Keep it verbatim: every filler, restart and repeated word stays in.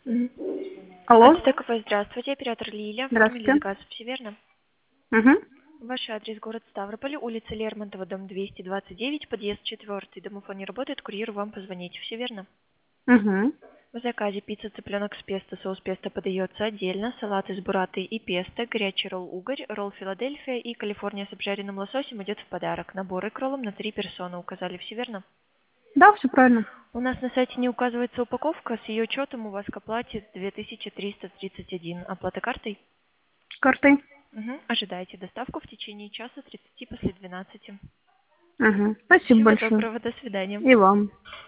Мгм. Алло. Ацтековая, здравствуйте, оператор Лилия, оформили Здравствуйте. заказ, все верно? Угу. Ваш адрес город Ставрополь, улица Лермонтова, дом двести двадцать девять, подъезд четвертый. Домофон не работает, курьеру вам позвонить, все верно? Угу. В заказе пицца цыпленок с песто, соус песто подается отдельно, салат из бураты и песто, горячий ролл угорь, ролл Филадельфия и Калифорния с обжаренным лососем идет в подарок. Набор икролом на три персоны указали, все верно? Да, все правильно. У нас на сайте не указывается упаковка, с ее учетом у вас к оплате две тысячи триста тридцать один. Оплата картой? Картой. Угу. Ожидайте доставку в течение часа тридцати после двенадцати. Угу. Спасибо Всего большое. доброго, до свидания. И вам.